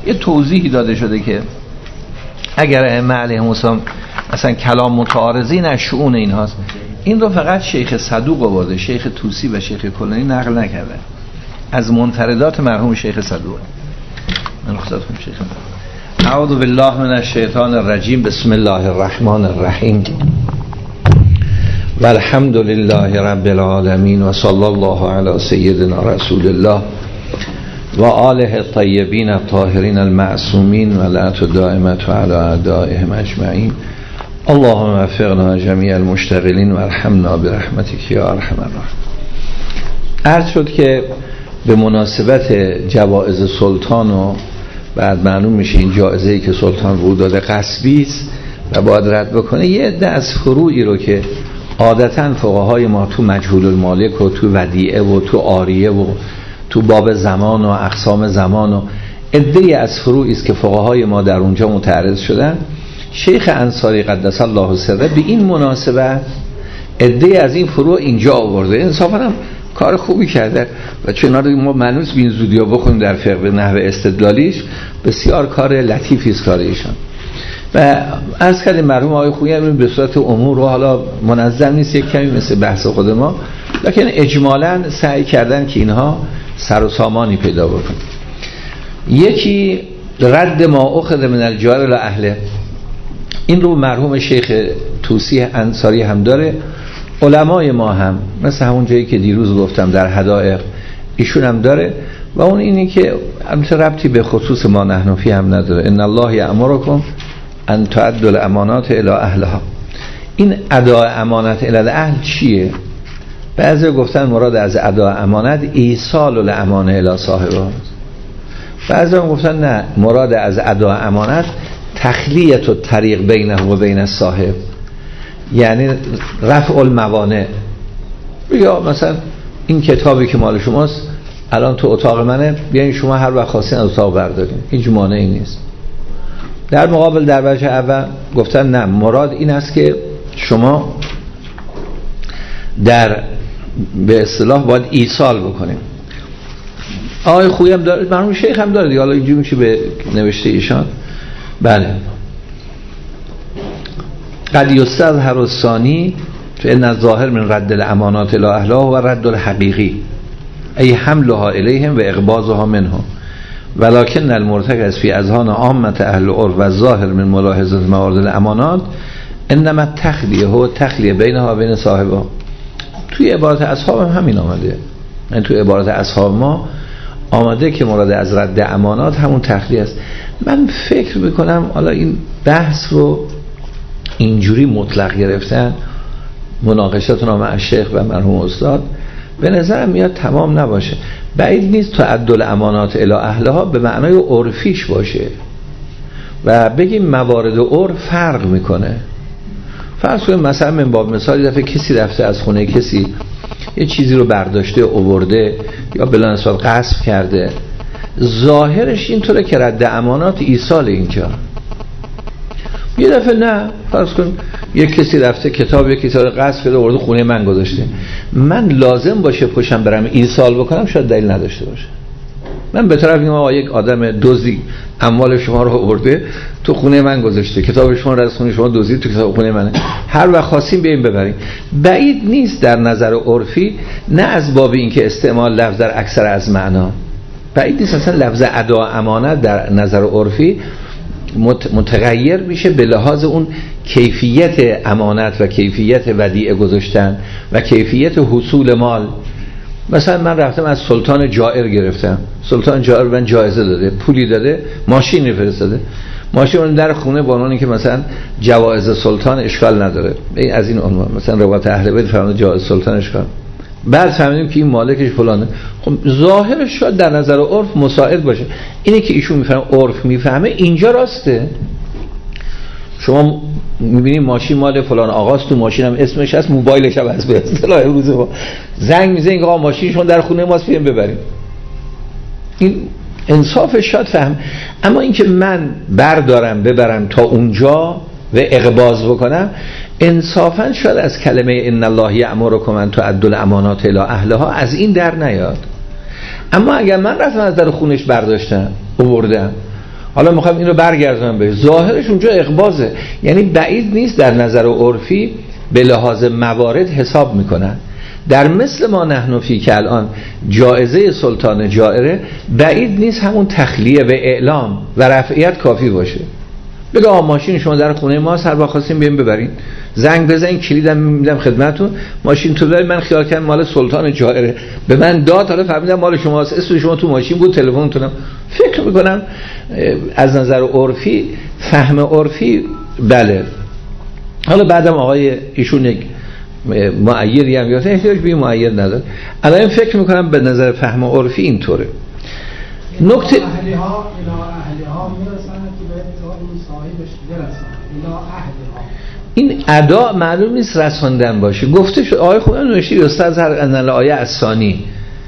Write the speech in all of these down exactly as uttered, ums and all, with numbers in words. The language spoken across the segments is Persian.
یه توضیحی داده شده که اگر ائمه علیهم السلام اصلا کلام متعارضی نه شؤون اینهاست. این رو فقط شیخ صدوق آورده، شیخ طوسی و شیخ کلینی نقل نکرده از منفردات مرحوم شیخ صدوق. من خدمت کنم شیخ. اعوذ بالله من الشیطان الرجیم. بسم الله الرحمن الرحیم. والحمد لله رب العالمین و صلی الله علی سیدنا رسول الله و آله الطیبین الطاهرین المعصومین و لعنت دائمة علی اعدائهم اجمعین. اللهم وفقنا جمیع المشتغلین و ارحمنا برحمتک یا ارحم الراحمین. عرض شد که به مناسبت جوائز سلطان و بعد معلوم میشه این جایزه‌ای که سلطان رو داده غصبی است و باید رد بکنه. یه عده از فروعی رو که عادتاً فقهای ما تو مجهول المالک و تو ودیعه و تو عاریه و تو باب زمان و اقسام زمان و عده‌ای از فروعی است که فقهای ما در اونجا متعرض شدن. شیخ انصاری قدس الله سره به این مناسبت عده‌ای از این فروع اینجا آورده. انصافاً هم کار خوبی کرده و چنانچه ما منوس بین زودیا بخونیم در فقه نحو استدلالیش بسیار کار لطیفی است کار ایشان. و عرض کردیم مرحوم آقای خویی به صورت امور و حالا منظم نیست، یک کمی مثل بحث خود ما، لکن اجمالاً سعی کردن که اینها سر و سامانی پیدا بکنن. یکی رد ما اخذ من الجار الی اهله، این رو مرحوم شیخ طوسی انصاری هم داره، علمای ما هم مثل همون جایی که دیروز گفتم در حدائق ایشون هم داره. و اون اینی که البته ربطی به خصوص ما نحنفی هم نداره. ان الله یأمرکم ان تؤدوا الامانات الی اهلها. این اداء امانت الی الاهل چیه؟ بعضی گفتن مراد از اداء امانت ایصال الامانه الی صاحبها، بعضی هم گفتن نه مراد از اداء امانت تخلیه الطریق بینه و بین الصاحب، یعنی رفع الموانع. یا مثلا این کتابی که مال شماست الان تو اتاق منه، بیاین شما هر وقت خواستین از اتاق بردارین، هیچ مانعی نیست. در مقابل در وجه اول گفتن نه مراد این است که شما در به اصطلاح باید ایصال بکنیم. آقای خویی هم داره، مرحوم شیخ هم داره دیگه، حالا اینجوری میشه به نوشته ایشان. بله قد یستظهر الثانی فإن الظاهر من رد الامانات الی اهلها و رد الحقیقی ای حملها الیهم و اقباضها منهم، ولکن المرتکز فی اذهان عامه اهل العرف و الظاهر من ملاحظه موارد الامانات انما تخلیه و تخلیه بینها و بین صاحبها. توی عبارت اصحاب هم همین آمده، یعنی توی عبارت اصحاب ما آمده که مراد از رد امانات همون تخلیه است. من فکر میکنم حالا این بحث رو اینجوری مطلق گرفتن، مناقشتون مع الشیخ و مرحوم استاد، به نظرم میاد تمام نباشه. بعید نیست تعدل امانات الی اهلها به معنای عرفیش باشه و بگیم موارد عرف فرق میکنه. فرض کنیم مثلا من باب مثال دفعه کسی رفته از خونه کسی یه چیزی رو برداشته آورده یا بلانسوال غصب کرده، ظاهرش اینطوره که رد امانات ایصال اینجا. یه دفعه نه، فرض کن یک کسی رفته کتاب یک کتاب غصب کرده آورده خونه من گذاشته، من لازم باشه پشم برم ایصال بکنم شاید دلیل نداشته باشه. من به طرف میگم آقا یک آدم دزدی اموال شما رو آورده تو خونه من گذاشته، کتاب شما رو از خونه شما دزدید تو کتاب خونه منه، هر وقت خواستیم بیایم ببریم. بعید نیست در نظر عرفی، نه از باب این که استعمال لفظ در اکثر از معنا، بعید نیست اصلا لفظ ادا امانت در نظر عرفی متغیر میشه به لحاظ اون کیفیت امانت و کیفیت ودیعه گذاشتن و کیفیت حصول مال. مثلا من رفتم از سلطان جائر گرفتم، سلطان جائر من جایزه داده، پولی داده، ماشینی فرستاده، ماشین اون در خونه با عنوانی که مثلا جوایز سلطان اشکال نداره، از این عنوان مثلا روایت اهل بیت فرمود جوایز سلطان اشکال، بعد فهمیدیم که این مالکش فلانه. خب ظاهرش شاید در نظر عرف مساعد باشه. اینه که ایشون میفهمه، عرف میفهمه اینجا راسته. شما میبینید ماشین مال فلان آقاست، تو ماشین هم اسمش هست، موبایلش هم هست، به اصطلاح امروز ما زنگ میزنه آقا ماشینشون در خونه ماست بیاین ببریم. این انصافش شاید فهم. اما اینکه من بردارم ببرم تا اونجا و اقباض بکنم، انصافا شاید از کلمه ان الله یأمرکم ان تؤدوا الامانات الی اهلها از این در نیاد. اما اگر من رفتم از در خونش برداشتم آوردم، حالا میخوام این رو برگردونم به ظاهرش اونجا اقباضه، یعنی بعید نیست در نظر عرفی به لحاظ موارد حساب میکنن. در مثل ما نحن فی که الان جائزه سلطان جائره بعید نیست همون تخلیه و اعلام و رفعیت کافی باشه. بگه آ ماشین شما در خونه ما هر وقت خواستین بیاین ببرین، زنگ بزنین کلیدم میدم خدمتتون، ماشین تو دارید، من خیال کردم مال سلطان جائره، به من داد، حالا فهمیدم مال شماست، اسم شما تو ماشین بود، تلفنتونم. فکر میکنم از نظر عرفی، فهم عرفی بله. حالا بعدم آقای ایشون یک معیری هم گفته، احتیاج به معیر نداره. الان فکر میکنم به نظر فهم عرفی اینطوره. نکته اهلی ها الی اهلی ها میرسن که به اون صاحبش برسن الی اهلی ها. این ادا معلوم نیست رساندن باشه. گفته شد آقای خوب نوشتی استاد هر ان آیه الثانی،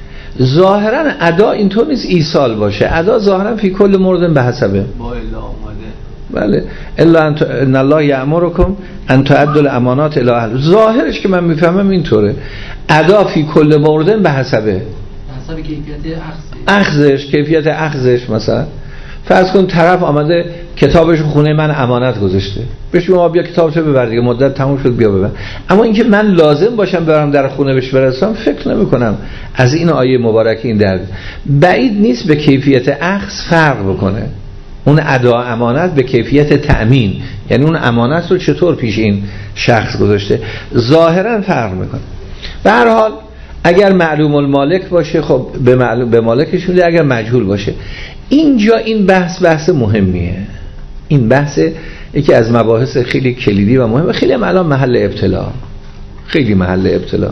ظاهرا ادا اینطور نیست ایصال باشه. ادا ظاهرا فی کل مورد به حسبه با الا اومده. بله الا ان الله یأمرکم ان تؤدوا الامانات الی اهل. ظاهرش که من میفهمم اینطوره، ادا فی کل مورد به حسبه حسب کیفیت اخذش، کیفیت اخذش. مثلا فرض کن طرف آمده کتابش خونه من امانت گذاشته، بهش میگم بیا کتابتو ببر دیگه، مدت تموم شد بیا ببر. اما اینکه من لازم باشم برم در خونه بهش برسم، فکر نمی کنم از این آیه مبارکه این درد. بعید نیست به کیفیت اخذ فرق بکنه اون ادا امانت به کیفیت تأمین، یعنی اون امانت رو چطور پیش این شخص گذاشته، ظاهرا فرق میکنه. به هر حال اگر معلوم المالک باشه خب به معلوم به مالکش میده، اگر مجهول باشه. اینجا این بحث بحث مهمیه، این بحث یکی از مباحث خیلی کلیدی و مهمه، خیلی الان محل ابتلا، خیلی محل ابتلا.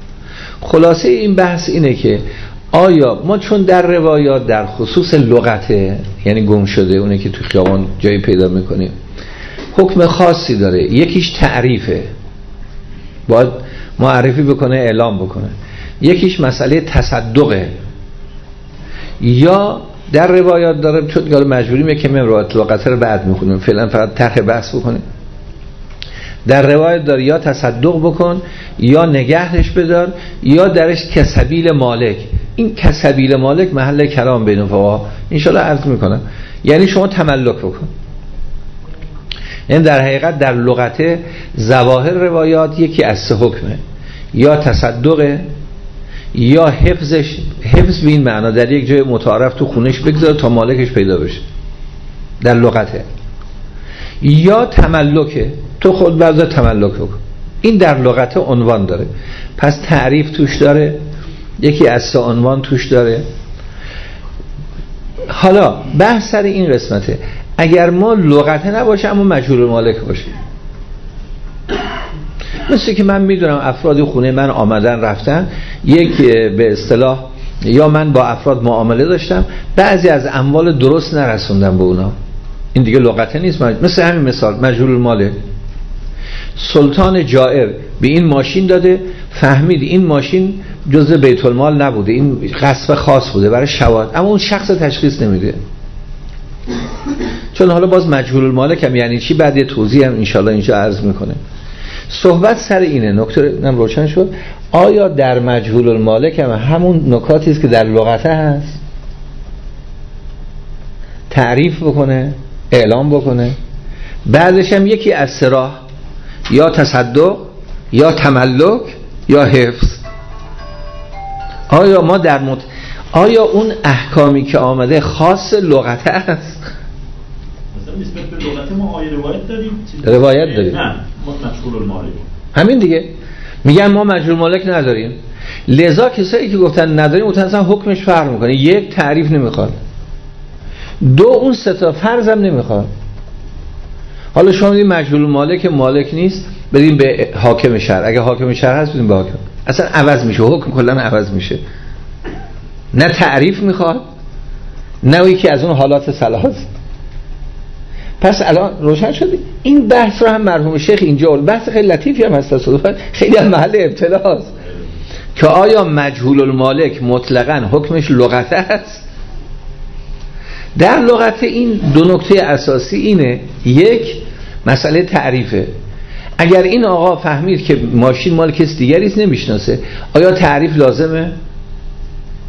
خلاصه این بحث اینه که آیا ما چون در روایات در خصوص لغته، یعنی گم شده اونه که تو خیابان جایی پیدا میکنیم، حکم خاصی داره، یکیش تعریفه، باید معرفی بکنه، اعلام بکنه، یکیش مسئله تصدقه، یا در روایات داره چون گاله مجبوریم یکم روایت لغته رو بعد میخونیم، فعلا فقط طرح بحث بکنیم. در روایت داره یا تصدق بکن یا نگهش بدار یا درش کسبیل مالک. این کسبیل مالک محل کلام بین فقها ان شاء الله عرض میکنم، یعنی شما تملک بکن. یعنی در حقیقت در لغت ظواهر روایات یکی از سه حکمه، یا تصدق یا حفظش، حفظ به این معنا در یک جای متعارف تو خونش بگذاره تا مالکش پیدا بشه در لغته، یا تملکه تو خود بعضا تملک بکن. این در لغت عنوان داره، پس تعریف توش داره، یکی از سه عنوان توش داره. حالا بحث سر این قسمته، اگر ما لغته نباشه اما مجهول مالک باشه، مثل که من میدونم افراد خونه من آمدن رفتن، یک به اصطلاح یا من با افراد معامله داشتم، بعضی از اموال درست نرسوندم به اونا، این دیگه لغته نیست. مثل همین مثال مجهول الماله، سلطان جائر به این ماشین داده، فهمید این ماشین جزء بیت المال نبوده، این غصب خاص بوده برای شواهد، اما اون شخص تشخیص نمیده، چون حالا باز مجهول المالک هم یعنی چی بعد یه توضیح هم انشالله اینجا عرض میکنه. صحبت سر اینه، نکته نم روشن شد. آیا در مجهول المالک هم همون نکاتی است که در لغته هست؟ تعریف بکنه، اعلام بکنه، بعدش هم یکی از سراه، یا تصدق یا تملک یا حفظ. آیا ما در مت... آیا اون احکامی که آمده خاص لغته است؟ مثلا نسبت به لغت ما آیه روایت داریم؟ روایت داریم، نه ما مجهول المالک همین دیگه میگن ما مجهول مالک نداریم، لذا کسایی که گفتن نداریم اون اصلا حکمش فرق میکنه. یک، تعریف نمیخواد، دو، اون سه تا فرضم نمیخواد. حالا شما میگید مجهول مالک مالک نیست، بدیم به حاکم شهر، اگه حاکم شهر هست بدیم به حاکم، اصلا عوض میشه، حکم کلا عوض میشه. نه تعریف میخواد نه یکی از اون حالات صلاح. پس الان روشن شد این بحث رو هم مرحوم شیخ اینجا، بحث خیلی لطیفی هم هست، خیلی از محل ابتلاست که آیا مجهول المالک مطلقاً حکمش لغته است؟ در لغت این دو نکته اساسی اینه، یک مسئله تعریفه. اگر این آقا فهمید که ماشین مال کس دیگری است نمیشناسه، آیا تعریف لازمه؟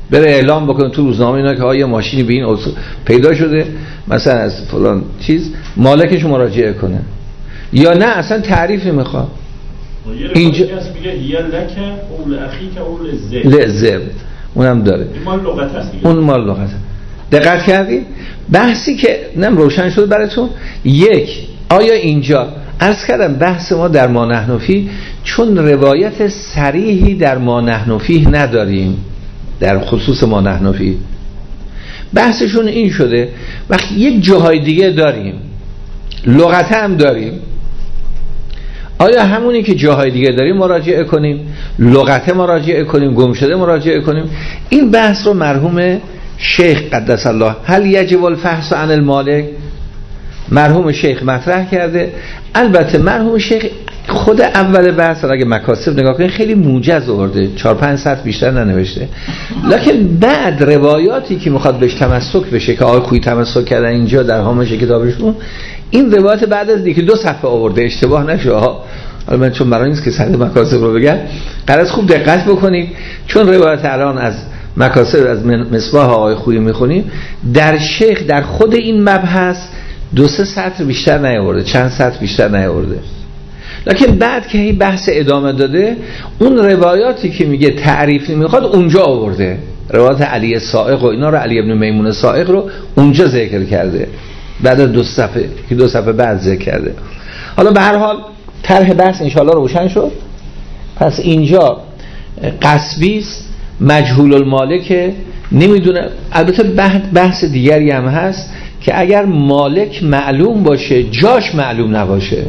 بره اعلام بکنه تو روزنامه اینا که آیا ماشینی به این اصول پیدا شده مثلا از فلان چیز، مالکش مراجعه کنه. یا نه اصلا تعریف نمیخواد. اینجا میگه هی لک اول اخیک اول ذئب ذئب اونم داره، این مال لغت است دیگه. اون مال لغت. دقت کردید بحثی که نم روشن شد براتون؟ یک، آیا اینجا عرض کردم بحث ما در ما نحن فیه چون روایت صریحی در ما نحن فیه نداریم، در خصوص ما نحن فیه بحثشون این شده وقتی یک جاهای دیگه داریم لغت هم داریم، آیا همونی که جاهای دیگه داریم مراجعه کنیم، لغت مراجعه کنیم، گم شده مراجعه کنیم؟ این بحث رو مرحوم شیخ قدس الله هل یجب الفحص عن المالک مرحوم شیخ مطرح کرده. البته مرحوم شیخ خود اول بحث اگه مکاسب نگاه کنید خیلی موجز آورده، چهار پنج سطر بیشتر ننوشته، لکن بعد روایاتی که میخواد بهش تمسک بشه که آقای خویی تمسک کردن اینجا در هامش کتابشون، این روایت بعد از دیگه دو صفحه آورده، اشتباه نشه ها. حالا من چون برای نیست که سند مکاسب رو بگم، قرار خوب دقت بکنید چون روایت الان از مکاسب از مصباح آقای خویی میخونیم، در شیخ در خود این مبحث دو سه سطر بیشتر نیاورده، چند سطر بیشتر نیاورده، لکن بعد که این بحث ادامه داده اون روایاتی که میگه تعریف نمیخواد اونجا آورده، روایت علی سائق و اینا رو، علی ابن میمون سائق رو اونجا ذکر کرده بعد از دو صفحه که دو صفحه بعد ذکر کرده. حالا به هر حال طرح بحث انشاءالله روشن شد. پس اینجا قصبی است، مجهول المالک نمیدونه. البته بحث دیگری هم هست که اگر مالک معلوم باشه جاش معلوم نباشه،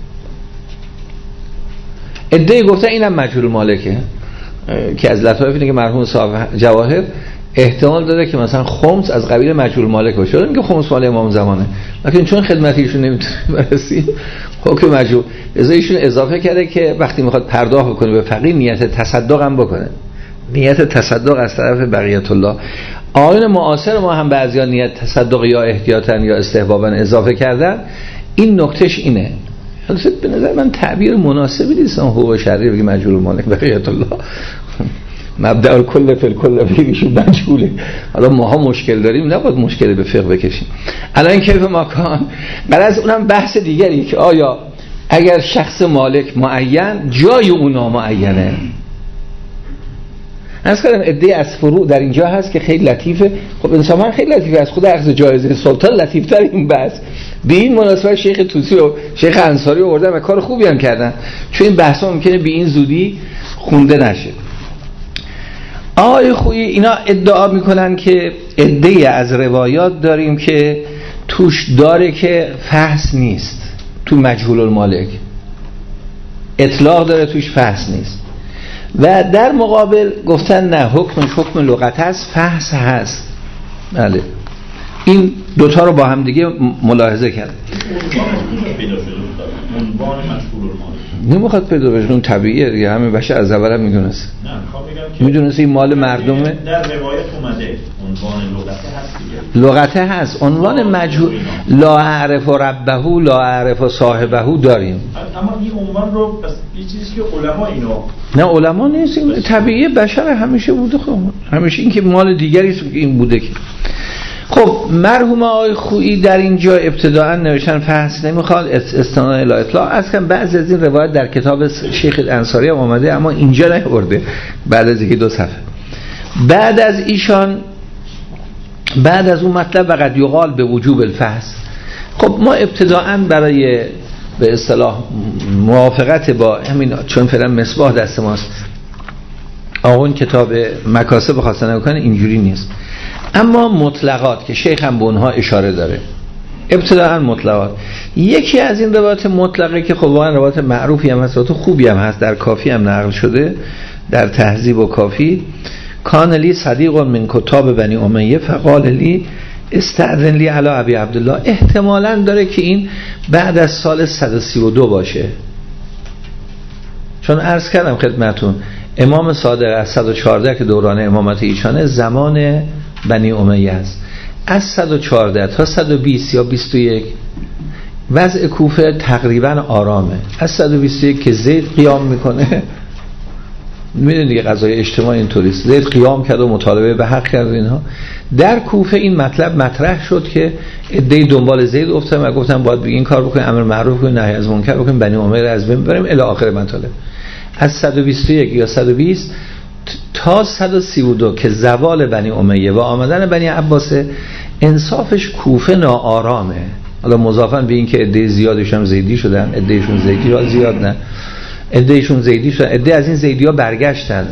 ادعای گفته اینم مجهول مالکه که از لطایف اینه که مرحوم صاحب جواهر احتمال داره که مثلا خمس از قبیل مجهول مالک باشه، میگه خمس مال امام زمانه، لکن چون خدمت ایشون نمیتونه برسه حکم مجهول، لذا ایشون اضافه کرده که وقتی میخواد پرداخت بکنه به فقیر نیت تصدق هم بکنه، نیت تصدق از طرف بقیت الله. آیین معاصر ما هم بعضیا نیت تصدق یا احتیاطاً یا استحباباً اضافه کردن. این نکتهش اینه. البته به نظر من تعبیر مناسبی نیست حقوق شرعی بگی مجهول مالک بقیت الله، مبدأ الکل فی الکل بگیشون مجهوله. حالا ماها مشکل داریم، نباید مشکل به فقه بکشیم. الان کیف ماکان غرض اونم بحث دیگری که آیا اگر شخص مالک معین جای اونا معینه. از کردم ادعای از فروع در اینجا هست که خیلی لطیفه. خب انصافا خیلی لطیفه، از خود اخذ جایزه سلطان لطیفتر این بحث. به این مناسبت شیخ طوسی و شیخ انصاری آوردن و کار خوبی هم کردن، چون این بحثا ممکنه به این زودی خونده نشه. آقای خویی اینا ادعا میکنن که ادعای از روایات داریم که توش داره که فحص نیست، تو مجهول المالک اطلاق داره توش فحص نیست، و در مقابل گفتن نه حکمش حکم لغت هست، فحص هست. بله این دوتا رو با هم دیگه ملاحظه کرد. عنوان مشغول المال نمیخواد پیدا بشه، اون طبیعیه دیگه، همه بشر از اول هم میدونست. نه میخوام بگم که میدونست این مال مردمه. در روایت اومده عنوان لغته هست دیگه، لغته هست، عنوان مجهول لا اعرف ربه لا اعرف صاحبه داریم، اما این عنوان رو بس یه چیزی که علما اینو نه علما نیست، این طبیعیه بشر همیشه بوده. خب همیشه این که مال دیگری است که این بوده که. خب مرحوم آقای خویی در اینجا ابتداء نوشتن فحص نمیخواد، استناد الی اطلاق. از کم بعضی از این روایت در کتاب شیخ انصاری هم آمده اما اینجا نیاورده، بعد از یکی دو صفحه بعد از ایشان. بعد از اون مطلب وقد یقال به وجوب الفحص. خب ما ابتداء برای به اصطلاح موافقت با همین، چون فعلا مصباح دست ماست، آقون کتاب مکاسب خواستن بکنه اینجوری نیست، اما مطلقات که شیخ هم به اونها اشاره داره، ابتداء مطلقات. یکی از این روایات مطلقه که خب واقعا روایات معروفی هم هست، روایات خوبی هم هست، در کافی هم نقل شده، در تهذیب و کافی. کان لی صدیق من کتاب بنی امیه فقال لی استأذن لی علی ابی عبدالله. احتمالاً داره که این بعد از سال صد و سی و دو باشه، چون عرض کردم خدمتون امام صادق از صد و چهارده که دوران امامت ایشانه زمان بنی امیه است، از صد و چهارده تا صد و بیست یا بیست و یک وضع کوفه تقریبا آرامه. از صد و بیست و یک که زید قیام میکنه میدونید دیگه قضای اجتماعی اینطوری است. زید قیام کرد و مطالبه به حق کرد و اینها. در کوفه این مطلب مطرح شد که عده‌ای دنبال زید افتادن و گفتن باید این کار بکنیم، امر معروف کنیم، نهی از منکر بکنیم، بنی امیه رو از بین ببریم الی آخر مطالب. از صد و بیست و یک یا صد و بیست تا صد و سی و دو که زوال بنی امیه و آمدن بنی عباس، انصافش کوفه ناآرامه. حالا مضافاً به این که عده زیادشون زیدی شدن، عدهشون زیدی را زیاد نه، عدهشون زیدی شدن، عده از این زیدی‌ها برگشتن،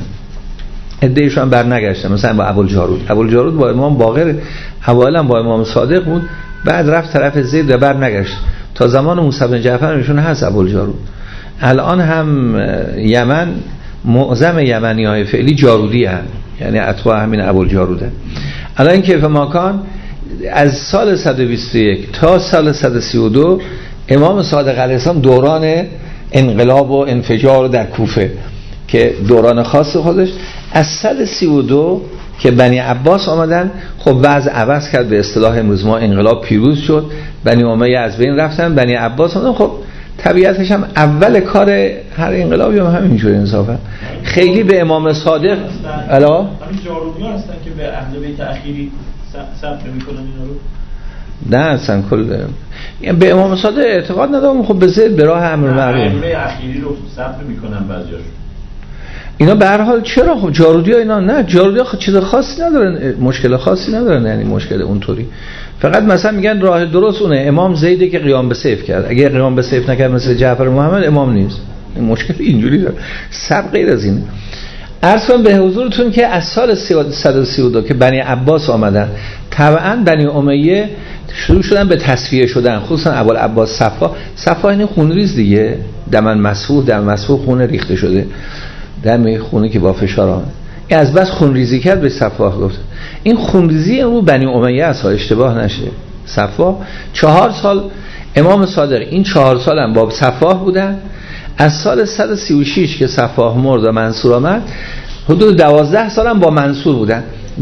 عدهشون برنگشتن. مثلا با ابوالجارود، ابوالجارود با امام باقر اولا با امام صادق بود، بعد رفت طرف زید و برنگشت. تا زمان موسی بن جعفر نشون هست ابوالجارود. الان هم یمن معظم یمنی‌های فعلی جارودی هستند، یعنی اتباع همین ابوالجاروده. الان کیف ماکان از سال صد و بیست و یک تا سال صد و سی و دو امام صادق علیه السلام دوران انقلاب و انفجار در کوفه که دوران خاص خودش. از صد و سی و دو که بنی عباس آمدن، خب وضع عوض کرد، به اصطلاح امروز ما انقلاب پیروز شد، بنی امیه از بین رفتن، بنی عباس آمدن. خب طبیعتش هم اول کار هر انقلابی هم همینجوری انصافا خیلی به امام صادق الا همین جارودیان هستن که به اهل بیت اخیری ثبت میکنن اینا رو. نه اصلا کل یعنی به امام صادق اعتقاد ندارم. خب به زید به راه امر معروف اهل اخیری رو ثبت میکنن بعضیاشون اینا. به هر حال چرا خب جارودی‌ها اینا نه، جارودی‌ها خب چیز خاصی ندارن، مشکل خاصی ندارن، یعنی مشکل اونطوری. فقط مثلا میگن راه درست اونه، امام زیدی که قیام به سیف کرد، اگه قیام به سیف نکرد مثل جعفر محمد امام نیست. این مشکل اینجوری داره. سب غیر از اینه. عرض کنم به حضورتون که از سال صد و سی و دو که بنی عباس آمدن، طبعا بنی امیه شروع شدن به تصفیه شدن، خصوصا ابوالعباس صفا. صفا این خونریز دیگه، دمن مسفوح، در مسفوح خون ریخته شده، دم خونی که با فشار آمد، این از بس خونریزی کرد به صفا گفت. این خونریزی رو بنی امیه است، اشتباه نشه. صفا چهار سال امام صادق این چهار سال هم با صفا بودن. از سال صد و سی و شش که صفا مرد و منصور آمد، حدود دوازده سال هم با منصور بودن.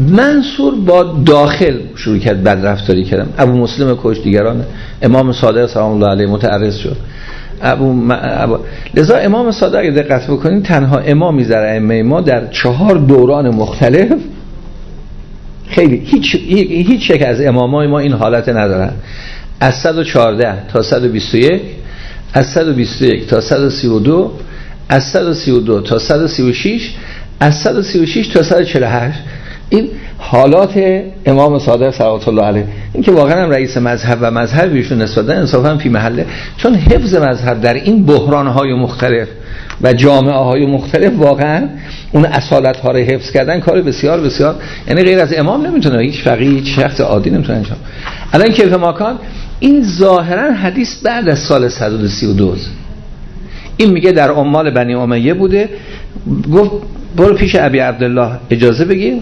منصور با داخل شروع کرد بد رفتاری کردن، ابو مسلم کش، دیگران. امام صادق سلام الله علیه متعرض شد. ابو, م... ابو... لذا امام صادق اگه دقت بکنید تنها امامی در ائمه ما در چهار دوران مختلف، خیلی هیچ هیچ یک از امامای ما این حالت ندارن. از صد و چهارده تا صد و بیست و یک، از صد و بیست و یک تا صد و سی و دو، از صد و سی و دو تا صد و سی و شش، از صد و سی و شش تا صد و چهل و هشت. این حالات امام صادق صلوات الله علیه. این که واقعا هم رئیس مذهب و مذهب ایشون نسبتا انصافا فی محله، چون حفظ مذهب در این بحران‌های مختلف و جامعه‌های مختلف واقعا اون اصالت‌ها رو حفظ کردن کار بسیار بسیار، یعنی غیر از امام نمیتونه، هیچ فقیه، هیچ شخص عادی نمیتونه انجام. الان کیف ماکان این ظاهرا حدیث بعد از سال صد و سی و دو، این میگه در عمال بنی امیه بوده. گفت برو پیش ابی عبدالله اجازه بگیر.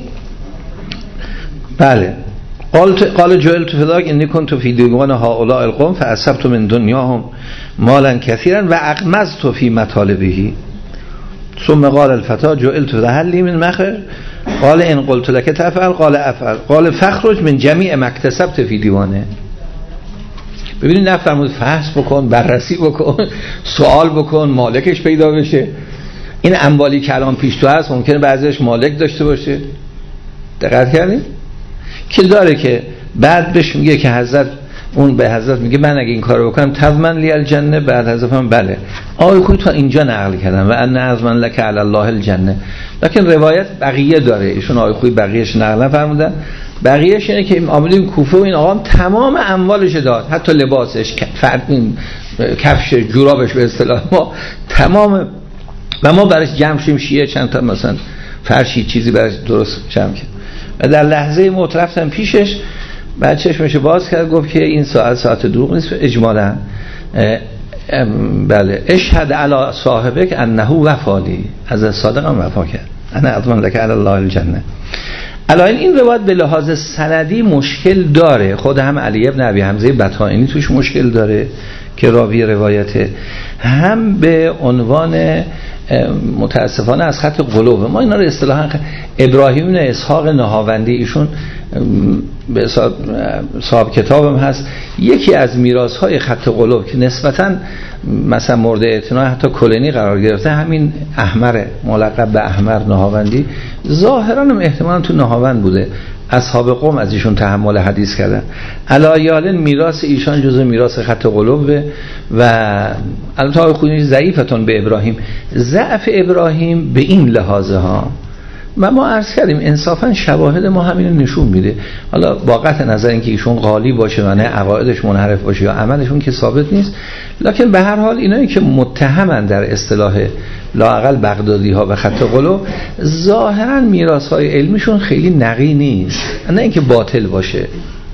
بله قال قال جعلت فداک انی کنت فی دیوان هؤلاء القوم فاصبت من دنیاهم مالا کثیرا و اغمضت فی مطالبه. ثم قال الفتى جعلت ذهلی من مخرج قال ان قلت لك تفعل قال افعل قال فخرج من جمیع ما اکتسبت فی دیوانه. ببینید نفرمود فحص بکن، بررسی بکن، سوال بکن، مالکش پیدا بشه. این اموالی که الان پیش تو هست ممکنه بعضیش مالک داشته باشه. دقت کردید که داره که بعد بهش میگه که حضرت، اون به حضرت میگه من اگه این کارو بکنم تضمن لی الجنه. بعد حضرت هم بله آقای خوی تا اینجا نقل کردم و ان اضمن لك علی الله الجنه. لکن روایت بقیه داره، ایشون آقای خوی بقیه‌اش نقل نفرمودن. بقیه‌اش اینه که آمدیم کوفه و این آقا تمام اموالش داد، حتی لباسش، فرد کفش، جورابش به اصطلاح ما تمام، و ما براش جمع شیم شیعه چند تا مثلا فرشی چیزی براش درست جمع کرد. و در لحظه موت رفتم پیشش، بعد چشمش باز کرد گفت که این ساعت ساعت دروغ نیست اجمالا. بله اشهد علی صاحبک انه وفالی، از صادق هم وفا کرد، انا اضمن لك علی الله الجنه. الان این روایت به لحاظ سندی مشکل داره، خود هم علی ابن ابی حمزه بطائنی توش مشکل داره که راوی روایته، هم به عنوان متاسفانه از خط قلوب. ما اینا رو اصطلاحاً ابراهیم بن اسحاق نهاوندی، ایشون به صاحب کتابم هست، یکی از میراث‌های خط قلوب که نسبتاً مثلا مورد اعتنا حتی کلینی قرار گرفته همین احمر، ملقب به احمر نهاوندی، ظاهراً هم احتمالاً تو نهاوند بوده، اصحاب قوم از ایشون تحمل حدیث کردن. علایال میراث ایشان جزء میراث خط قلوب و البته خودش ضعیفتون به ابراهیم. ضعف ابراهیم به این لحاظه ها و ما عرض کردیم انصافا شواهد ما همین نشون میده. حالا با قطع نظر اینکه ایشون غالی باشه و نه عقایدش منحرف باشه یا عملشون که ثابت نیست، لکن به هر حال اینایی که متهمن در اصطلاح لااقل بغدادی ها و خط قلوب ظاهرا میراث های علمیشون خیلی نقی نیست، نه اینکه باطل باشه.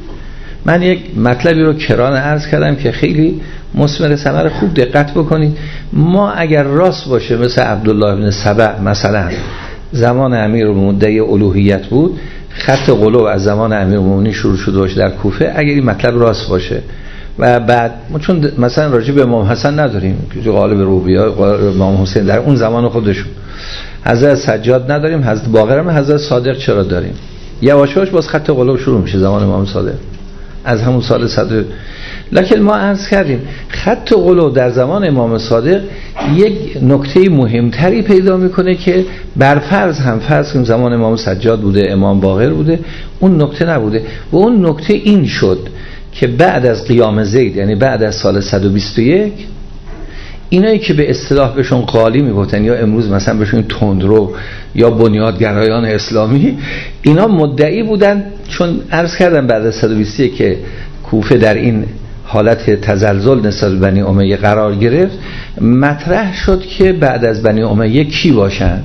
من یک مطلبی رو کرانه عرض کردم که خیلی مثمر ثمر، خوب دقت بکنید. ما اگر راست باشه مثل عبدالله بن سبع مثلا زمان امیر مدعی الوهیت بود، خط قلوب از زمان امیرالمومنین شروع شده باشه در کوفه، اگر این مطلب راست باشه و بعد ما چون مثلا راجع به امام حسن نداریم که غالب روبیا امام حسین در اون زمان خودشون، حضرت سجاد نداریم، حضرت باقر هم، حضرت صادق چرا داریم؟ یواش یواش باز خط قلوب شروع میشه زمان امام صادق از همون سال صد. لکن ما عرض کردیم خط قلوب در زمان امام صادق یک نکته مهمتری پیدا میکنه که برفرض هم فرض کنیم زمان امام سجاد بوده، امام باقر بوده، اون نکته نبوده و اون نکته این شد که بعد از قیام زید، یعنی بعد از سال صد و بیست و یک، اینایی که به اصطلاح بهشون قالی میگفتن یا امروز مثلا بهشون تندرو یا بنیادگرایان اسلامی، اینا مدعی بودن، چون عرض کردم بعد از صد و بیست و یک که کوفه در این حالت تزلزل نسبت به بنی امیه قرار گرفت، مطرح شد که بعد از بنی امیه کی باشن.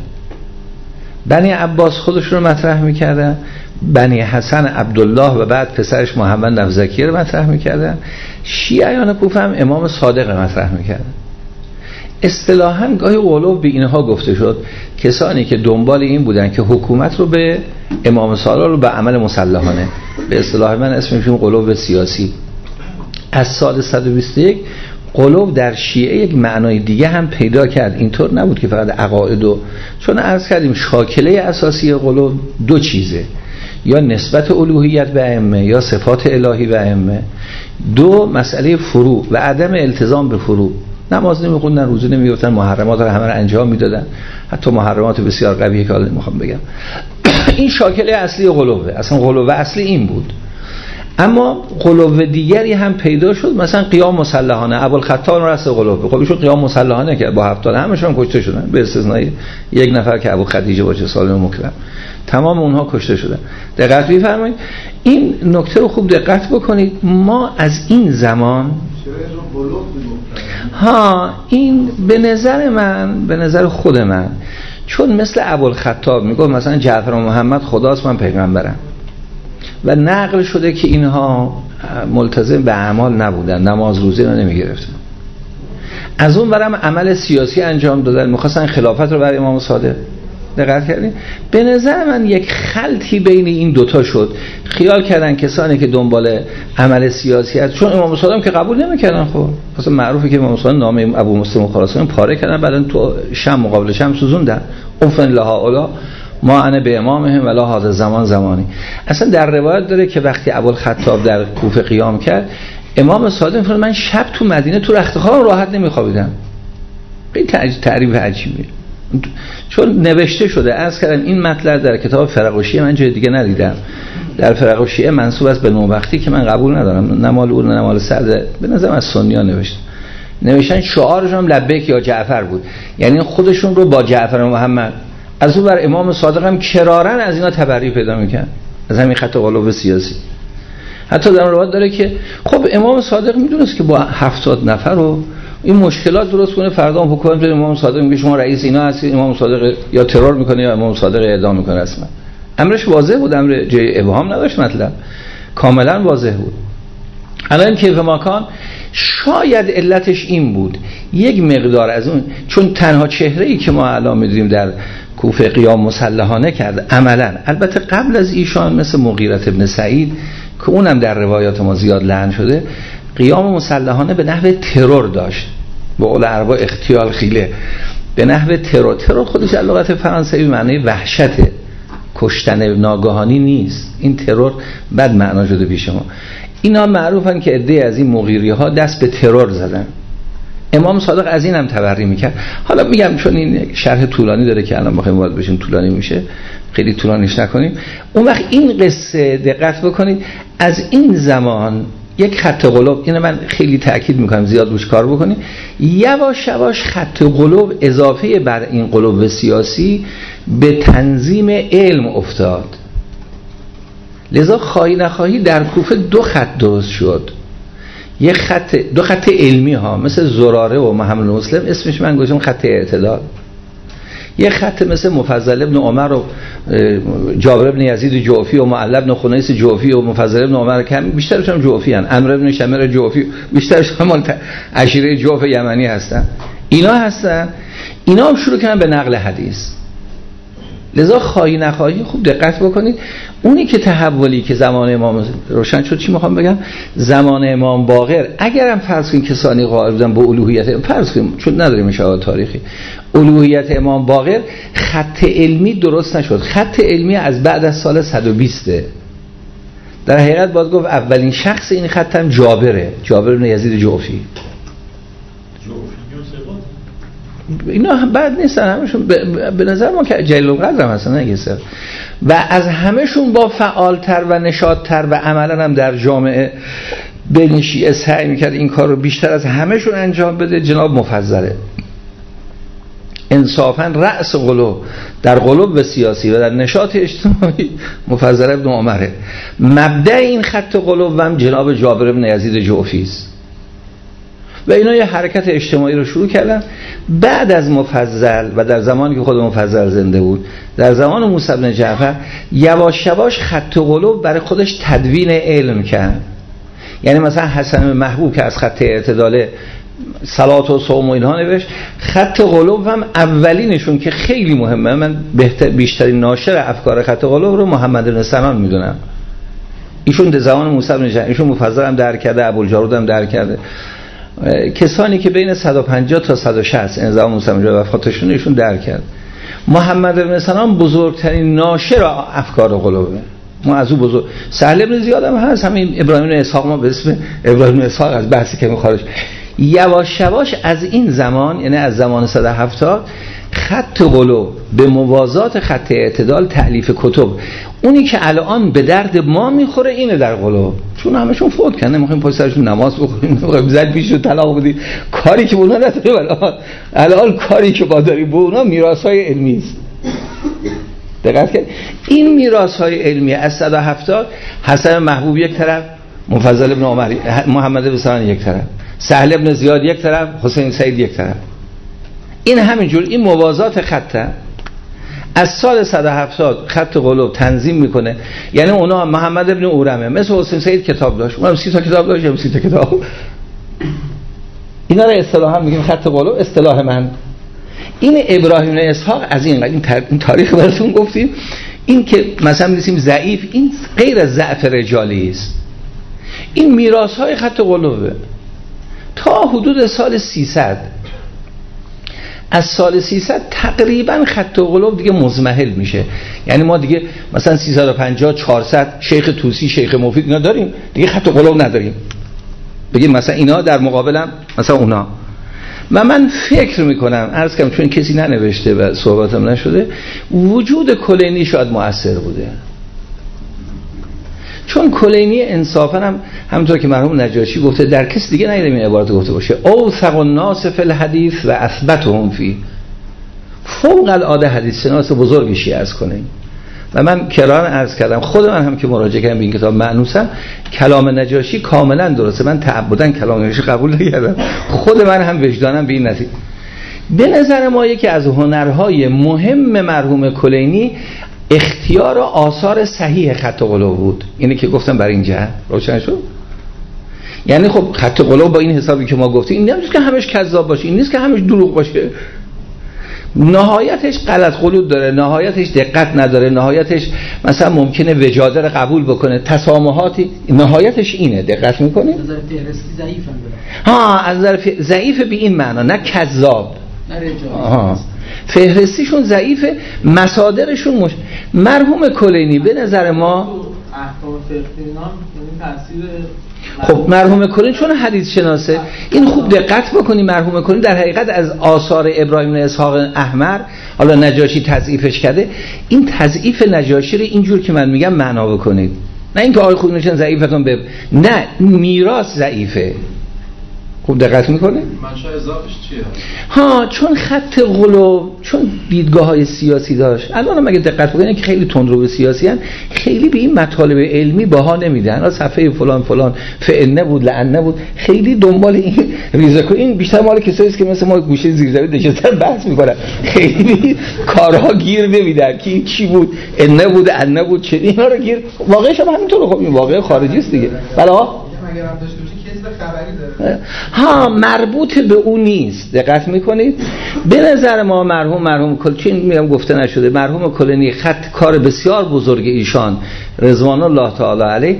بنی عباس خودشون رو مطرح میکردن، بنی حسن عبدالله و بعد پسرش محمد نفزکی رو مطرح میکردن، شیعیان کوفه هم امام صادق رو مطرح میکردن. اصطلاحاً گاهی قلوب به اینها گفته شد کسانی که دنبال این بودن که حکومت رو به امام صادق رو به عمل مسلحانه، به اصطلاح من اسمشون قلوب سیاسی. از سال صد و بیست و یک قلوب در شیعه یک معنای دیگه هم پیدا کرد، اینطور نبود که فقط عقاید و، چون عرض کردیم شاکله اساسی قلوب دو چیزه، یا نسبت الوهیت به ائمه یا صفات الهی به ائمه، دو مسئله فروع و عدم التزام به فروع. نماز نمیخوندن، روزه نمیگفتن، محرمات رو همه رو انجام میدادن، حتی محرمات بسیار قویه که حالا نمیخوام بگم. این شاکله اصلی قلوبه، اصلا قلوب اصلی این بود. اما قلوب دیگری هم پیدا شد، مثلا قیام مسلحانه، ابوالخطاب رأس قلوب، خب ایشون قیام مسلحانه که با هفتاد همشون کشته شدن به استثنای یک نفر که ابو خدیجه باشه سالم مکرم، تمام اونها کشته شدن. دقت بفرمایید، این نکته رو خوب دقت بکنید. ما از این زمان ها این به نظر من، به نظر خود من، چون مثل ابوالخطاب میگه مثلا جعفر و محمد خداست من پیغمبرم و نقل شده که اینها ملتزم به اعمال نبودن، نماز روزه رو نمیگرفتن، از اون برم عمل سیاسی انجام دادن، میخواستن خلافت رو برای امام صادق. دقت کردین؟ به نظر من یک خلطی بین این دوتا شد، خیال کردن کسانی که دنبال عمل سیاسی هست، چون امام صادق که قبول نمیکردن، خب اصلا معروفه که امام صادق نام ابو مسلم خراسانی پاره کردن، بعدن تو شم مقابل شم سوزوندن، اوفن لها اولا ما انا به امامهم ولا هذا زمان زمانی. اصلا در روایت داره که وقتی ابوالخطاب در کوفه قیام کرد، امام صادق فرمود من شب تو مدینه تو رخت خوابم راحت نمیخوابیدم. خیلی تعریف عجیبه، چون نوشته شده. عرض کردم این مطلب در کتاب فرق و شیعه من جای دیگه ندیدم، در فرق و شیعه منسوب است به نوبختی که من قبول ندارم، نه مال اون نه مال سعد، به نظرم از سنیان نوشته نوشتن شعارشون هم لبیک یا جعفر بود، یعنی خودشون رو با جعفر و محمد. از اون بر امام صادق هم کرارن از اینا تبری پیدا میکنن، از همین خط قلوب سیاسی. حتی در روایت داره که خب امام صادق میدونست که با هفتاد نفر رو این مشکلات درست کنه، فردا هم حکومت به امام صادق میگه شما رئیس اینا هستی، امام صادق یا ترور میکنه یا امام صادق اعدام میکنه. اصلا امرش واضح بود، امر جای ابهام نداشت، مطلب کاملا واضح بود. الان کیف ماکان شاید علتش این بود، یک مقدار از اون، چون تنها چهره‌ای که ما الان می‌دونیم در کوفه قیام مسلحانه کرد عملا، البته قبل از ایشان مثل مغیرة ابن سعید که اونم در روایات ما زیاد لعن شده، قیام مسلحانه به نحو ترور داشت، به قول عربا اختیال خیله، به نحو ترور. ترور خودش در لغت فرانسوی معنی وحشته، کشتن ناگهانی نیست. این ترور بد معنا شده پیش ما. اینا معروفن که عده از این مغیری ها دست به ترور زدن. امام صادق از این هم تبری میکرد. حالا میگم چون این شرح طولانی داره که الان بخوایم وارد بشیم طولانی میشه، خیلی طولانیش نکنیم. اون وقت این قصه دقت بکنید، از این زمان یک خط قلوب، اینو من خیلی تأکید میکنم زیاد روش کار بکنید، یواش یواش خط قلوب اضافه بر این قلوب سیاسی به تنظیم علم افتاد. لذا خواهی نخواهی در کوفه دو خط درست شد، یک خط، دو خط علمی ها مثل زراره و محمد مسلم، اسمش من گذاشتم خط اعتدال. یک خط مثل مفضل ابن عمر و جابر ابن یزید جعفی و معلی ابن خنیس جعفی و مفضل ابن عمر، که بیشترش هم جعفی هستند، عمرو ابن شمر جعفی بیشترش هم عشیره جعف یمنی هستن. اینا هستن، اینا هم شروع کردن به نقل حدیث. لذا خواهی نخواهی خوب دقت بکنید، اونی که تحولی که زمان امام روشن شد، چی میخوام بگم، زمان امام باقر، اگرم فرض کنیم کسانی قائل بودن به الوهیت، فرض کنیم چون نداریم شواهد تاریخی، الوهیت امام باقر، خط علمی درست نشد. خط علمی از بعد از سال صد و بیست. در حقیقت باید گفت اولین شخص این خط هم جابره، جابر بن یزید جعفی. اینا بعد نیستن، همشون به نظر ما که جلیل القدر هم هستن نگیسر، و از همشون با فعالتر و نشاطتر و عملا هم در جامعه بین شیعه سعی میکرد این کار رو بیشتر از همشون انجام بده جناب مفضله. انصافا رأس قلوب در قلوب سیاسی و در نشاط اجتماعی مفضل ابن عمره. مبدأ این خط قلوب هم جناب جابر بن یزید جعفی است و اینا یه حرکت اجتماعی رو شروع کردن بعد از مفضل و در زمانی که خود مفضل زنده بود. در زمان موسی بن جعفر یواش یواش خط قلوب برای خودش تدوین علم کرد. یعنی مثلا حسن محبوب که از خط اعتدال صلات و صوم و اینها نوشت، خط قلوب هم اولینشون که خیلی مهمه، من بهتر بیشترین ناشر افکار خط قلوب رو محمد بن سنان میدونم. ایشون در زمان موسی بن جعفر، ایشون مفضل هم درک کرده، ابوالجارود هم درک کرده. کسانی که بین صد و پنجاه تا صد و شصت این زمان موسی بن جعفر وفاتشون ایشون درک کرد. محمد بن سنان بزرگترین ناشر افکار قلوبه. ما از او بزرگ سهل بن زیاد هم هست، همین ابراهیم بن اسحاق، ما به اسم ابراهیم بن اسحاق از بحثی که میخوارش. یواش یواش از این زمان، یعنی از زمان صد و هفتاد، خط قلوب به موازات خط اعتدال تألیف کتب. اونی که الان به درد ما میخوره اینه در قلوب، چون همشون فوت کردن، نمیخوایم پشت سرشون نماز بخوریم، نمیخوایم زد پیش رو طلاق بدیم، کاری که اونا نداریم الان. الان کاری که با داریم به اونا میراث‌های علمی است. دقت کنید، این میراث‌های علمی از صد و هفتاد، حسن محبوب یک طرف، مفضل ابن عمر، محمد بن سنان یک طرف، سهل ابن زیاد یک طرف، حسین سعید یک طرف، این همینجور این موازات خطه. از سال صد و هفتاد خط قلوب تنظیم میکنه. یعنی اونا محمد ابن اورمه مثل حسین سعید کتاب داشت، اونم سی تا کتاب داشت، هم سی تا کتاب. اینا رو اصطلاحا میگیم خط قلوب، اصطلاح من. این ابراهیم بن اسحاق از این این تاریخ براتون گفتیم، این که مثلا میگیم ضعیف، این غیر از ضعف رجالی است، این میراث‌های خط قلوبه. تا حدود سال سیصد، از سال سیصد تقریبا خط قلوب دیگه مزمحل میشه. یعنی ما دیگه مثلا سیصد و پنجاه، چهارصد شیخ طوسی، شیخ مفید اینا داریم، دیگه خط قلوب نداریم. بگیم مثلا اینا در مقابلم مثلا اونا. و من فکر میکنم، عرض کنم چون کسی ننوشته و صحبتم نشده، وجود کلینی شاید مؤثر بوده. چون کلینی انصافا هم همونطور که مرحوم نجاشی گفته، در کس دیگه ندیدم این عبارت گفته باشه، اوثق الناس فی الحدیث و اثبتهم فی. فوق العاده حدیث شناس بزرگی شیعه از کلینی. و من کران عرض کردم، خود من هم که مراجعه کردم به این کتاب مأنوسم، کلام نجاشی کاملا درسته. من تعبداً کلام نجاشی قبول نکردم، خود من هم وجدانم به این نتیجه. به نظر ما یکی از هنرهای مهم مرحوم کلینی اختیار آثار صحیح خط قلوب بود. اینه که گفتم برای این جهت روشن شد. یعنی خب خط قلوب با این حسابی که ما گفتیم، این نیست که همش کذاب باشه، این نیست که همش دروغ باشه. نهایتش غلط غلط داره، نهایتش دقت نداره، نهایتش مثلا ممکنه وجاده رو قبول بکنه، تسامحاتی، نهایتش اینه. دقت میکنید؟ نظر فهرستی ضعیف هم داره. ها، از نظر ف... ضعیف به این معنا، نه کذاب. نه رجالی. آها. فهرستیشون ضعیفه، مصادرشون مش... مرحوم کلینی به نظر ما احکام فقهی اینا یعنی تاثیر خب مرحوم کلینی چون حدیث شناسه، این خوب دقت بکنی، مرحوم کلینی در حقیقت از آثار ابراهیم بن اسحاق احمر، حالا نجاشی تضعیفش کرده، این تضعیف نجاشی رو اینجور که من میگم معنا بکنید، نه اینکه آقای خوبی نشن ضعیفتون به نه، میراث ضعیفه. خوب دقت میکنه؟ منشأ اضافش چیه؟ ها، چون خط قلوب، چون دیدگاه های سیاسی داشت. الان هم اگه دقت بکنید که خیلی تندرو سیاسی هن، خیلی به این مطالب علمی باها نمیدن. صفحه فلان فلان فعل بود لعن بود، خیلی دنبال این ریزه کن. این بیشتر مال کسایی است که مثل ما گوشه زیر زمین نشستن بحث میکنن، خیلی کارها گیر نمیدن که این چی بود، انه بود انه بود چه، اینا رو گیر. واقعش هم همینطوره. خب این واقع خارجی است دیگه. بلا اگر هم داشته باشی کذب خبری داره. ها، مربوط به اون نیست. دقت میکنید؟ به نظر ما مرحوم مرحوم کلینی، میگم گفته نشده، مرحوم کلینی خط کار بسیار بزرگ ایشان رضوان الله تعالی علیه،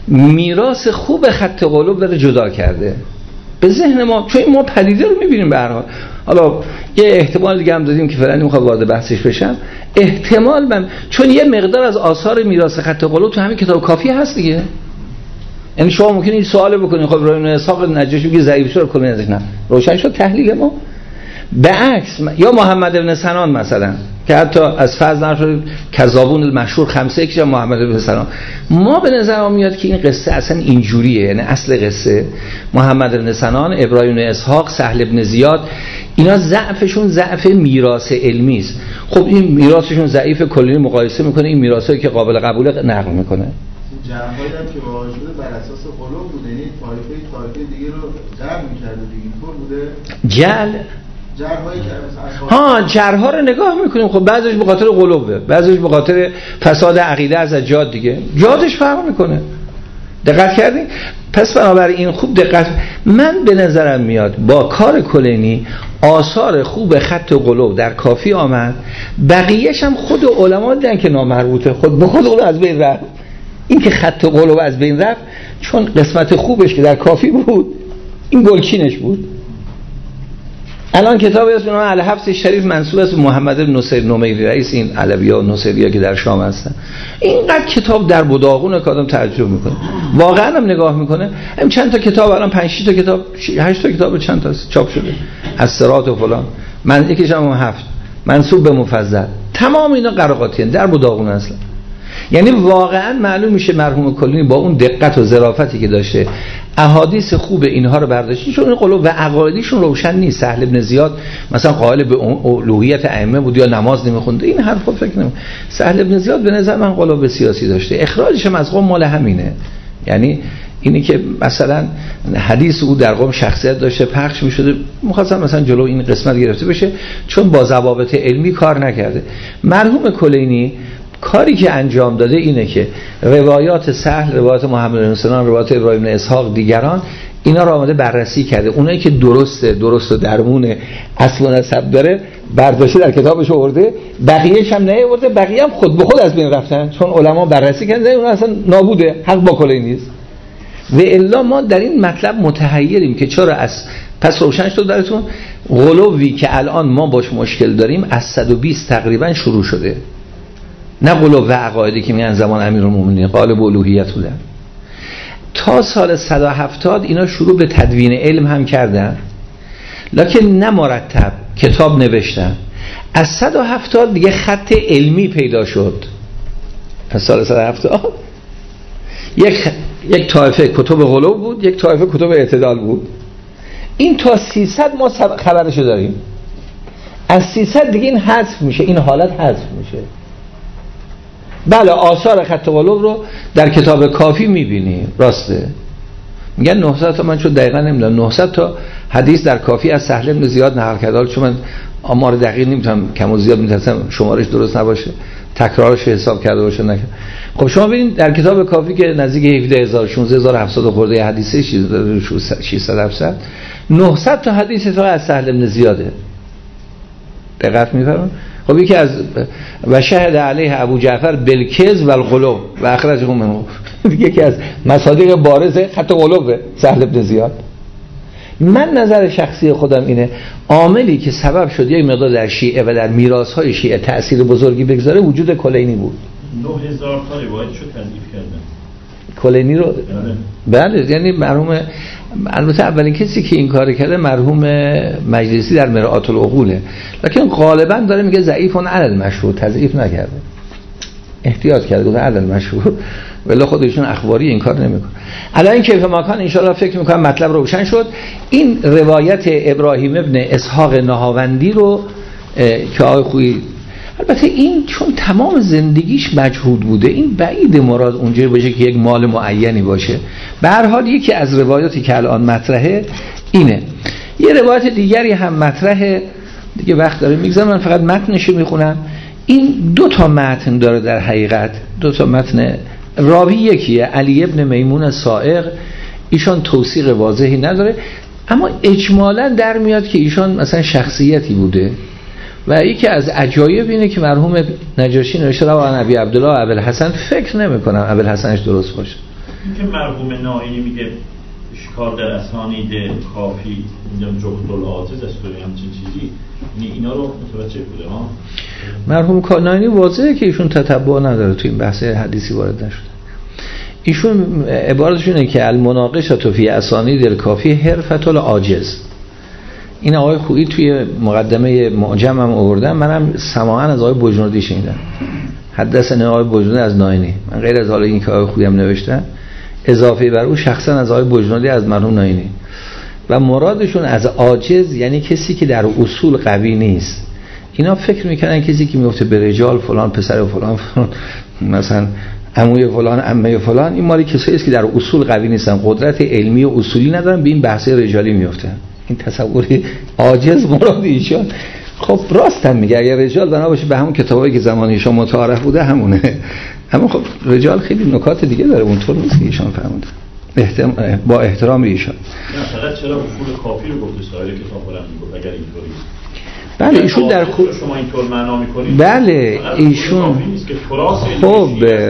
میراث خوب خط قلوب داره جدا کرده به ذهن ما، چون ما پدیده رو میبینیم به هر حال. حالا یه احتمال دیگه هم دادیم که فعلا نمیخوام وارد بحثش بشم، احتمال من چون یه مقدار از آثار میراث خط قلوب تو همین کتاب کافی هست دیگه. یعنی شما ممکنه این سوال بکنید، خب ابراهیم بن اسحاق نجاشی میگه ضعیف شد، کلینی ازش نه، روشن شد تحلیل ما. به عکس یا محمد بن سنان مثلا که حتی از فضل نرفت کذابون المشهور خمسه یکیش محمد بن سنان، ما به نظر ما میاد که این قصه اصلا اینجوریه. یعنی اصل قصه محمد بن سنان، ابراهیم بن اسحاق، سهل بن زیاد، اینا ضعفشون ضعف میراث علمی است. خب این میراثشون ضعیف، کلینی مقایسه میکنه این میراثایی که قابل قبول نقل میکنه. جرحایی هم که واقع شده بر اساس قلوب بوده، یعنی طایفه طایفه دیگه رو جرح می‌کرده دیگه، اینطور بوده. جل جرحایی که ها، جرحا رو نگاه میکنیم، خب بعضیش به خاطر قلوبه، بعضیش به خاطر فساد عقیده از جاد دیگه، جادش فرق میکنه. دقت کردین؟ پس بنابراین خوب دقت، من به نظرم میاد با کار کلینی آثار خوب خط قلوب در کافی آمد، بقیه‌اش هم خود علما دیدن که نامربوطه، خود به خود از بین رفت. این که خط قلوب از بین رفت چون قسمت خوبش که در کافی بود این گلچینش بود. الان کتابی اسم نام الحبس شریف منسوب است محمد بن نصیر نمیری، رئیس این علوی‌ها و نصیری‌ها که در شام هستن. اینقدر کتاب در بداغون که آدم تعجب میکنه، واقعا هم نگاه میکنه. هم چند تا کتاب الان پنج شش تا کتاب هشت تا کتاب چند تا چاپ شده از صراط و فلان، من یکیش هم هفت منسوب به مفضل، تمام اینا قراقاتی در بداغون اصلا. یعنی واقعا معلوم میشه مرحوم کلینی با اون دقت و ظرافتی که داشته احادیث خوب اینها رو برداشت، چون قلوب و عقایدشون روشن نیست. سهل بن زیاد مثلا قائل به الوهیت ائمه بود یا نماز نمیخونده، این حرفا فکر نمی. سهل بن زیاد به نظر من قلوب سیاسی داشته، اخراجش هم از قوم مال همینه. یعنی اینی که مثلا حدیث او در قوم شخصیت داشته پخش میشده، می‌خواستن مثلا جلو این قسمت گرفته بشه چون با ضوابط علمی کار نکرده. مرحوم کلینی کاری که انجام داده اینه که روایات سهل، روایات محمد بن سنان، روایات ابراهیم بن اسحاق، دیگران، اینا رو آمده بررسی کرده. اونایی که درسته درست و درمون اصل و نسب داره برداشته در کتابش آورده، بقیه‌اش هم نیاورده، بقیه هم خود به خود از بین رفتن چون علما بررسی کردن اون اصلا نابوده، حق با کلینی نیست. و الا ما در این مطلب متحیریم که چرا از پس روشن شد براتون غلوی که الان ما باش مشکل داریم از صد و بیست تقریبا شروع شده، نه قلوب و عقایدی که میگن زمان امیرالمومنین قالب الوهیت بودن. تا سال صد و هفتاد اینا شروع به تدوین علم هم کردن، لکن نه مرتب کتاب نوشتن. از صد و هفتاد دیگه خط علمی پیدا شد. از سال صد و هفتاد یک یک طایفه کتب قلوب بود، یک طایفه کتب اعتدال بود. این تا سیصد ما خبرشو داریم. از سیصد دیگه این حذف میشه، این حالت حذف میشه. بله آثار خط قلوب رو در کتاب کافی میبینی، راسته. میگن نهصد تا، من چون دقیقا نمیدونم، نهصد تا حدیث در کافی از سهل بن زیاد نقل کرده، چون من آمار دقیق نمیتونم، کم و زیاد میتونم شمارش درست نباشه، تکرارش حساب کرده باشه نکنه. خب شما ببینید در کتاب کافی که نزدیک هفده هزار شانزده هزار و هفتصد خورده حدیثه، ششصد هفتصد، نهصد تا حدیث تا از سهل بن زیاده. دقت می‌فرمایید؟ خب یکی از و شهد علیه ابو جعفر بالکذب و الغلو و اخرجه منه، یکی از مصادیق بارز خط غلو سهل بن زیاد. من نظر شخصی خودم اینه عاملی که سبب شد یک مقدار در شیعه و در میراث‌های شیعه تأثیر بزرگی بگذاره وجود کلینی بود. نه هزار تا روایت شو تضعیف کردن کلینی رو بله، یعنی مرحوم، البته اولین کسی که این کار کرده مرحوم مجلسی در مرآت العقوله، لکن غالبا داره میگه ضعیفون علی المشهور، تضعیف نکرده، احتیاط کرده گفت علی المشهور، ولی خودشون اخباری این کار نمیکنه. الان این کیف ماکان ان شاء الله فکر میکنم مطلب روشن شد. این روایت ابراهیم ابن اسحاق نهاوندی رو که آقای خویی، البته این چون تمام زندگیش مجهود بوده، این بعید مراد اونجایی باشه که یک مال معینی باشه. به هر حال یکی از روایاتی که الان مطرحه اینه. یه روایت دیگری هم مطرحه، دیگه وقت داره میگذارم، من فقط متنش رو میخونم. این دو تا متن داره در حقیقت، دو تا متن. راوی یکیه علی ابن میمون صائغ، ایشان توثیق واضحی نداره، اما اجمالا در میاد که ایشان مثلا شخصیتی بوده. و یکی از عجایب اینه که مرحوم نجاشی نوشته رواه عن ابی عبدالله ابوالحسن، فکر نمی کنم ابوالحسنش درست باشه. این که مرحوم نائینی میگه اشکال در اسانید کافی میگم جهد العاجز است و همچین چیزی، یعنی اینا رو متوجه بوده ها. مرحوم نائینی واضحه که ایشون تتبع نداره، تو این بحث حدیثی وارد نشده. ایشون عبارتشون اینه که المناقشه فی اسانید الکافی حرفة العاجز. این آقای خویی توی مقدمه معجم هم آوردن، منم سماعاً از آقای بجنوردی شنیدم. حدثنی آقای بجنوردی از نائینی، من غیر از حالا این که آقای خویی هم نوشتن اضافه بر او شخصا از آقای بجنوردی از مرحوم نائینی. و مرادشون از عاجز یعنی کسی که در اصول قوی نیست. اینا فکر میکنن کسی که میفته به رجال فلان پسر فلان فلان مثلا عموی فلان عمه فلان، این مالی کسایی است که در اصول قوی نیستن، قدرت علمی و اصولی ندارن، به این بحث رجالی میافتن. این تصوری عاجز مراد ایشان. خب راست هم میگه، اگر رجال بنا باشه به همون کتابایی که زمان ایشان متعارف بوده همونه، اما خب رجال خیلی نکات دیگه داره، اونطور نیست که ایشان فرمودن. احترام با احترام ایشان. نه فقط چرا اصول کافی رو گفته سایر کتاب رو میگه اگر اینطوری. بله ایشون در خود شما اینطور معنا میکنید. بله ایشون خب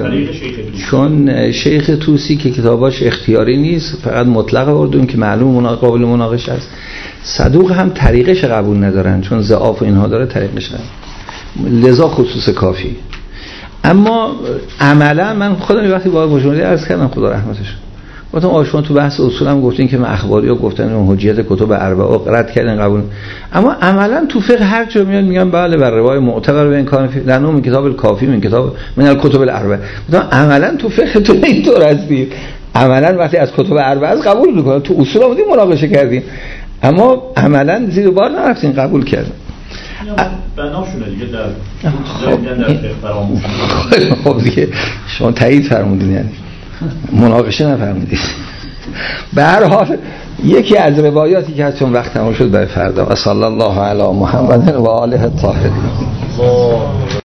چون شیخ توسی که کتاباش اختیاری نیست فقط مطلق اردون که معلوم قابل مناقشه است، صدوق هم طریقش قبول ندارن چون ضعاف و اینها داره طریقش قبول، لذا خصوص کافی. اما عملا من خودم وقتی با بجنوردی عرض کردم خدا رحمتش، گفتم آشون تو بحث اصول هم گفتین که من اخباری ها گفتن اون حجیت کتب اربعه رد کردن قبول، اما عملا تو فقه هر جا میاد میگن بله بر روای معتبر به امکان در نوم کتاب الکافی من کتاب من الکتب الاربعه. گفتم عملا تو فقه تو اینطور هستی، عملا وقتی از کتب اربعه قبول میکنن، تو اصول هم مناقشه کردیم اما عملا زیر بار نرفتین قبول کردن. بناشونه دیگه در میگن در فقه فراموش. خب دیگه شما تایید فرمودین، یعنی مناقشه نفرمودید. به هر حال یکی از روایاتی که از چون وقت تمام شد برای فردا. و صلی الله علی محمد و آله الطاهرین.